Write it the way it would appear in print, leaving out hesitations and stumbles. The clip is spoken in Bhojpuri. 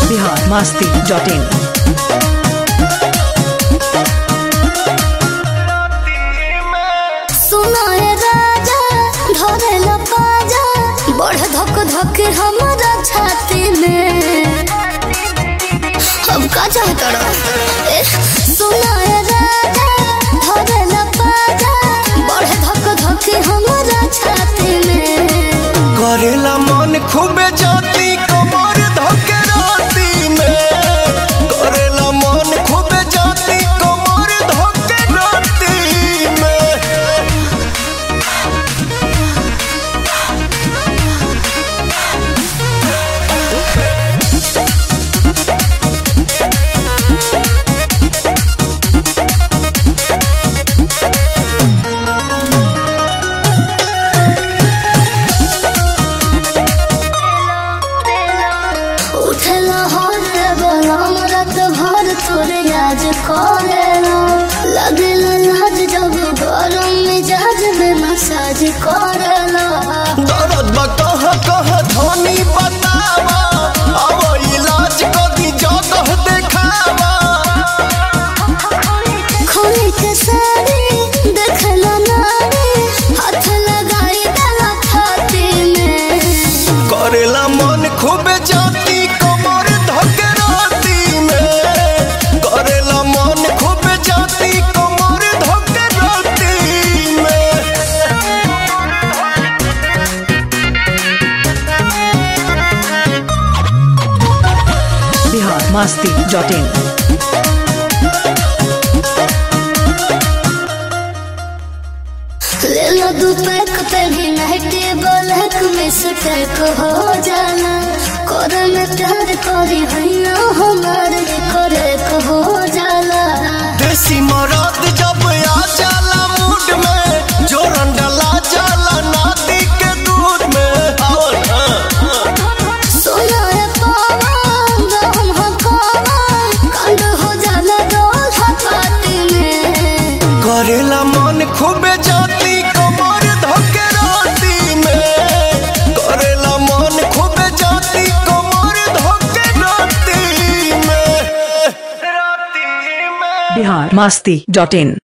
biharmasti.in सुनाए राजा धरे पाजा बढ़ धक धक हमारा छाती में अब का चाहता सुनाए राजा धरे पाजा बढ़ धक धक हमारा छाती में करेला मन खूबे जाती कमर धके राती में करेला मन खूबे जाती कमर धके राती में उठला होरे बलम रात भर तोरे याद करेला लगेला लाज जब गरम मिजाज में मसाज करेला दर्द बा कह धनी बतावा अब इलाज कदी जगह देखावा खोली के साड़ी देखला नारी हाथ लगाई गला छाती में करेला मन खूबे जाती कमर धके राती में करेला मन खूबे जाती कमर धके राती में biharmasti.in ले लो दुपैक पे भी नाइटी ब्लैक मिस्टेक हो जाला करे में प्यार करी हैया हमारे करे हो जाला देसी मरद जब आ जाला मूड में जोरन डला जाला नाती के दूध में आओ ना सोनाए पावा हम हकावा कंड हो जाला डोल हपाती में करेला मन खूबे जाती कमर धके राती में करेला मन खूबे जाती कमर धके राती में biharmasti.in